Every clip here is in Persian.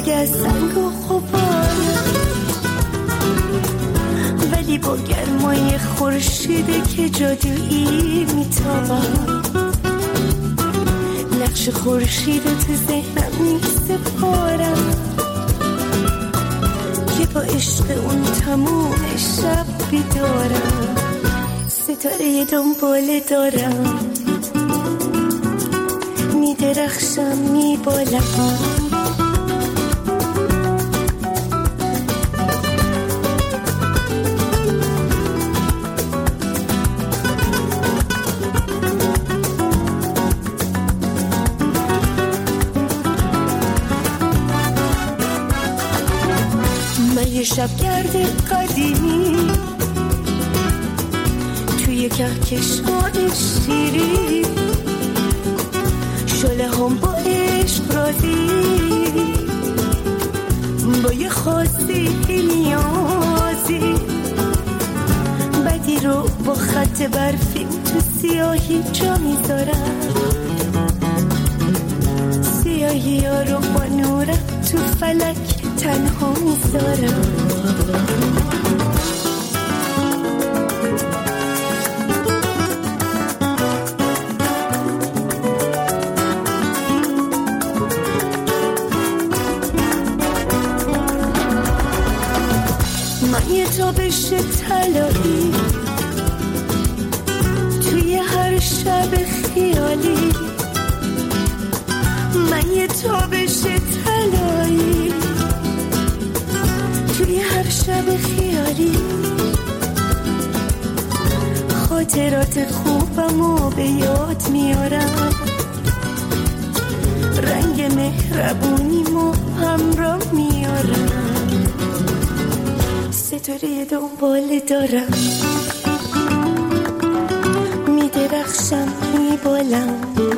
اگه از سنگ و غبارم، ولی با گرمای خورشیده که جادویی میتابم. نقش خورشید تو ذهنم میسپارم که با عشق اون تموم شب بیدارم. ستاره دنباله دارم، میدرخشم میبالم. شبگرد قدیمی توی کهکشان شیری، شعله هم با عشق راضی، با یه خواستی نیازی، بدی رو با خط برفی تو سیاهی جا میذارم. سیاهی ها رو با نورم تو فلک تنها میذارم. من یه تابش طلایی توی هر شب خیالی، من یه تابش طلایی توی هر شب خیالی، خاطرات خوبمو به یاد میارم، رنگ مهربونیمو همراه میارم. ستاره دنباله دارم، میدرخشم میبالم.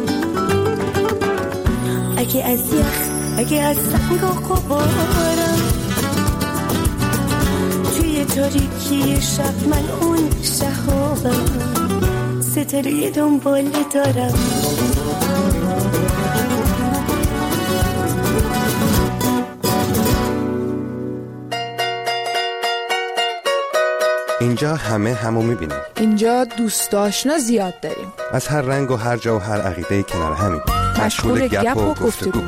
اگه از یخ، اگه از سنگ و غبارم، توی تاریکی شب من اون شهابم. ستاره دنباله دارم. اینجا همه همو میبینیم. اینجا دوست آشنا زیاد داریم، از هر رنگ و هر جا و هر عقیده کنار همین، مشغول گپ و گفتگو.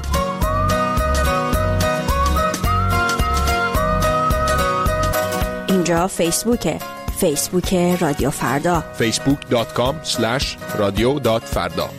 اینجا فیسبوک رادیو فردا، facebook.com/radio.farda.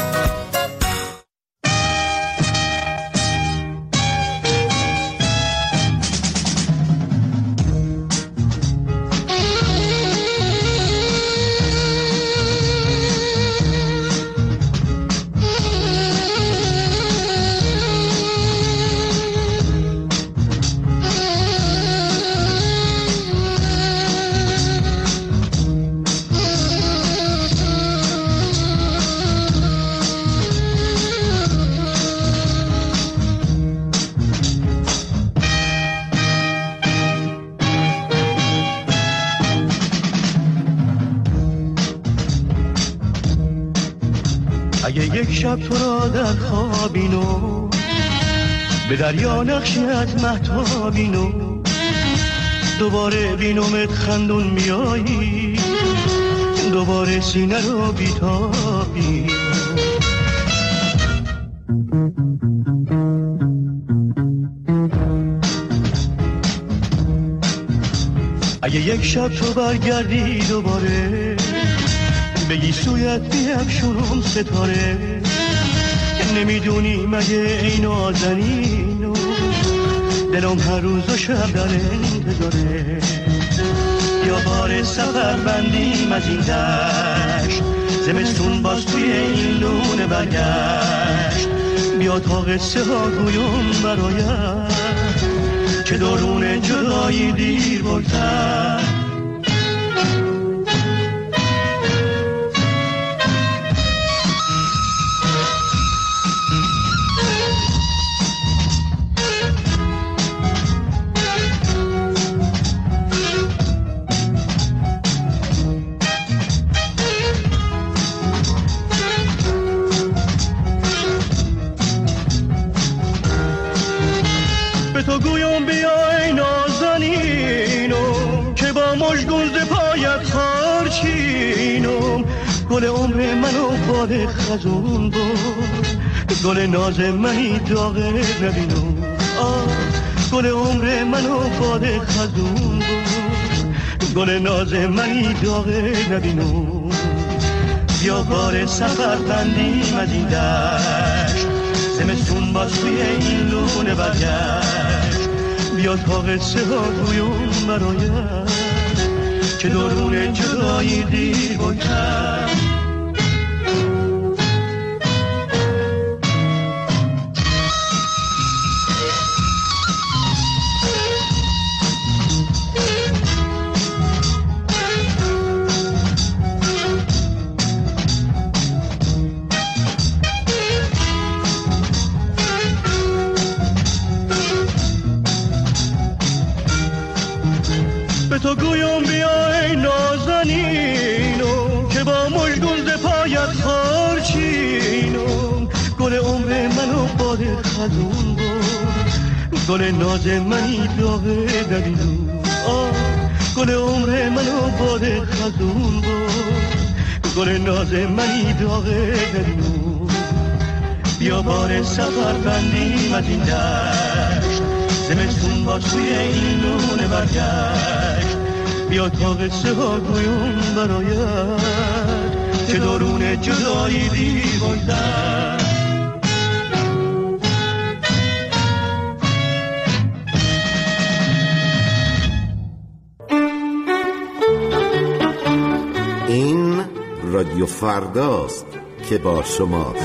اگه یک شب تو را در خوابینو به دریا نقشت مهتابینو، دوباره بینومت خندون میایی، دوباره سینه رو بیتابی. اگه یک شب تو برگردی دوباره بگی سویت بیفشونم ستاره، نمیدونی مگه این نازنینو دلم هر روز و شب در انتظاره. یا بار سفر بندیم از این دشت، زمستون باز توی این لونه برگشت. بیا تا قصه ها گویم برایت که درون جدایی دیر بگذر. بیای نازنینم که با مژگون ز پایت خارچینم گل عمر منو باد خزون بود گل ناز منی داغه نبینم گل عمر منو باد خزون بود گل ناز منی داغه نبینم بیا بار سفر بندیم از این دشت زمستون باز توی این لونه برگشت بیا تا قصه ها گویم برایت که درون جدایی دیر بایدم تو گویم بیای نازنینم که با مژگون ز پایت خارچینم گل عمر منو باد خزون بود گل ناز منی داغه نبینم گل عمر منو باد خزون بود گل ناز منی داغه نبینم بیا بار سفر بندیم از این دشت زمستون با توی این لونه برگشت بیا تا قصه ها گویم برایت که درون جدایی دیر بایدم این رادیو فرداست که با شماست.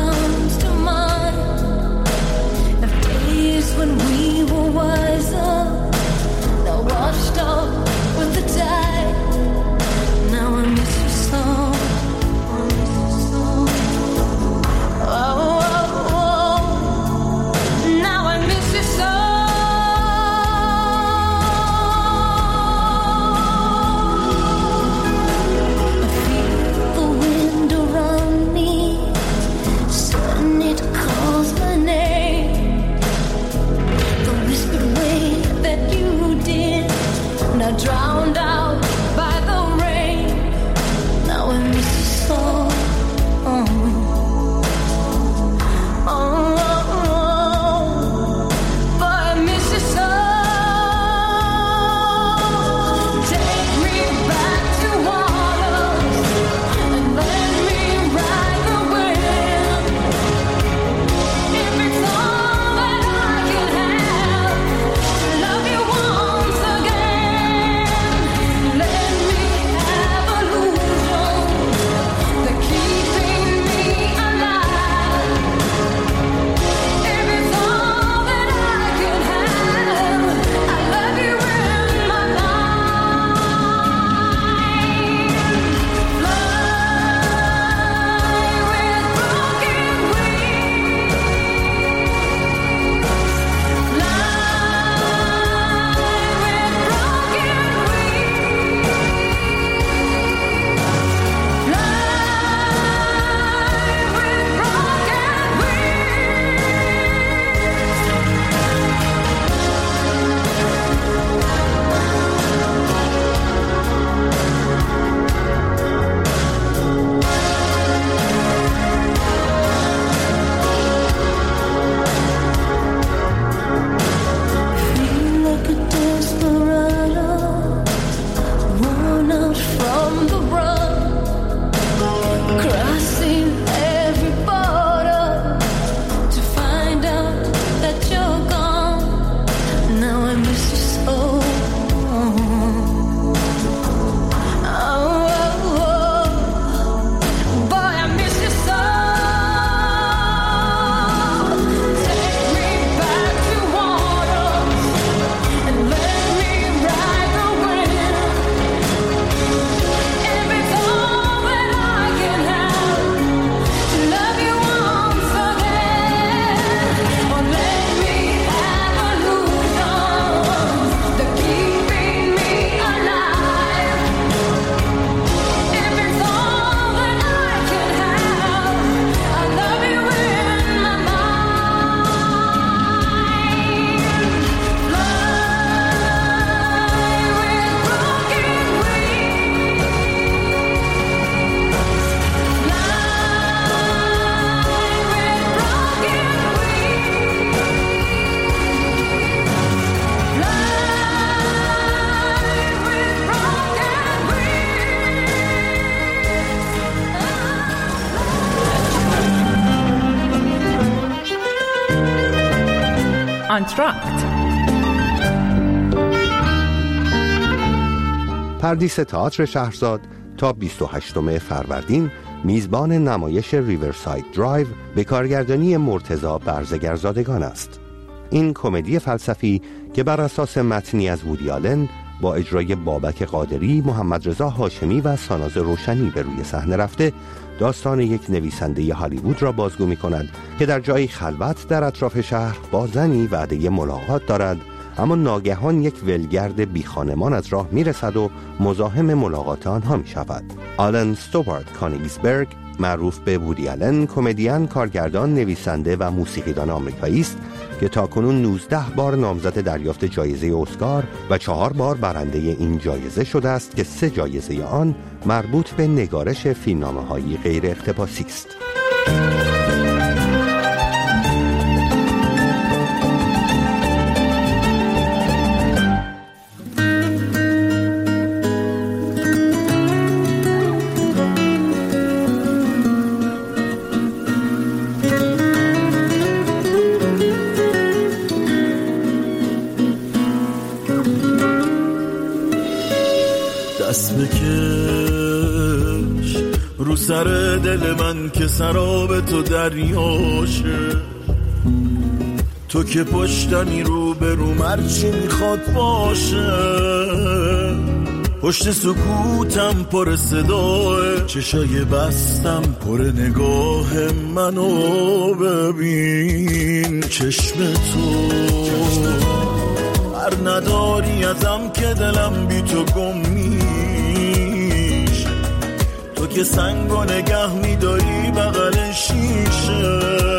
When we were wiser آنتراکت. پردیس تئاتر شهرزاد تا 28 فروردین میزبان نمایش ریورساید درایو به کارگردانی مرتضی برزگرزادگان است. این کمدی فلسفی که بر اساس متنی از وودی آلن با اجرای بابک قادری، محمد رضا هاشمی و ساناز روشنی به روی صحنه رفته، داستان یک نویسنده هالیوود را بازگو می کند که در جایی خلوت در اطراف شهر با زنی وعده ملاقات دارد، اما ناگهان یک ولگرد بی خانمان از راه می رسد و مزاحم ملاقات آنها می شود. آلن استوارت کانیگزبرگ، معروف به وودی آلن، کمدین، کارگردان، نویسنده و موسیقیدان آمریکایی است که تاکنون 19 بار نامزد دریافت جایزه اسکار و 4 بار برنده این جایزه شده است که 3 جایزه آن مربوط به نگارش فیلمنامه‌های غیر اقتباسی است. دست بکش رو سر دل من که سراب تو دریاشه، تو که پشتمی رو به رو مرچی میخواد باشه، پشت سکوتم پر صداه، چشای بستم پر نگاه منو ببین، چشم تو هر نداری ازم که دلم بی تو گم میشه، تو که سنگو نگه میداری بغل شیشه،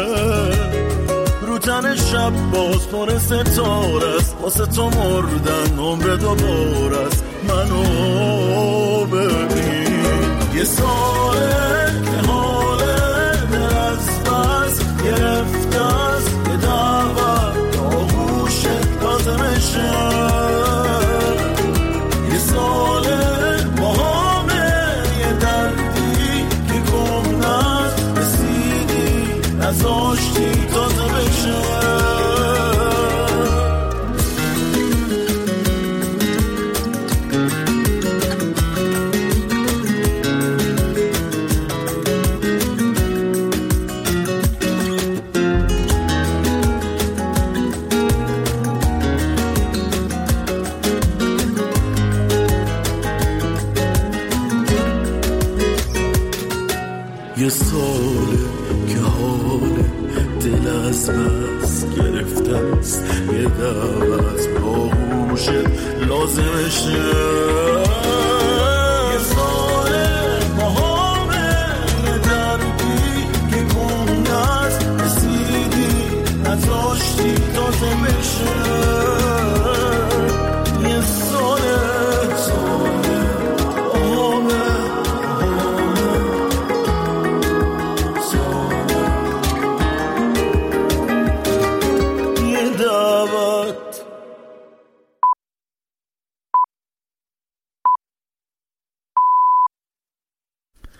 رو تن شب باز پر ستاره است، واسه تو مردن عمر دوباره است، منو ببین. یه ساله که حال دل از بس گرفته است، یه دعوت آغوشت لازمشه، یه ساله با همه یه دردی که گم نست، رسیدی نزاشتی تازه بشه. یه ساله که حال دل از بس گرفته است، یه دعوت با گوشت لازمشه.